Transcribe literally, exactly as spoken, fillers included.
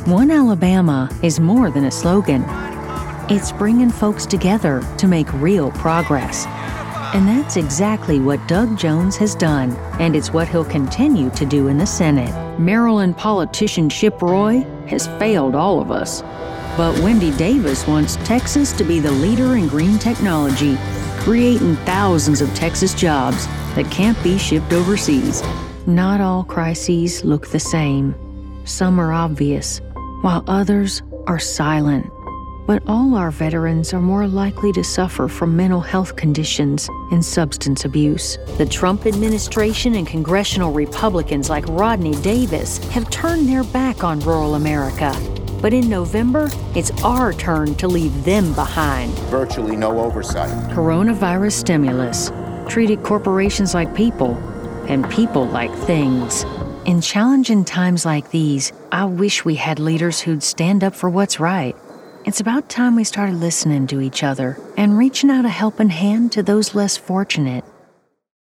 One Alabama is more than a slogan. It's bringing folks together to make real progress. And that's exactly what Doug Jones has done, and it's what he'll continue to do in the Senate. Maryland politician Chip Roy has failed all of us. But Wendy Davis wants Texas to be the leader in green technology, creating thousands of Texas jobs that can't be shipped overseas. Not all crises look the same. Some are obvious, while others are silent. But all our veterans are more likely to suffer from mental health conditions and substance abuse. The Trump administration and congressional Republicans like Rodney Davis have turned their back on rural America. But in November, it's our turn to leave them behind. Virtually no oversight. Coronavirus stimulus treated corporations like people and people like things. In challenging times like these, I wish we had leaders who'd stand up for what's right. It's about time we started listening to each other and reaching out a helping hand to those less fortunate.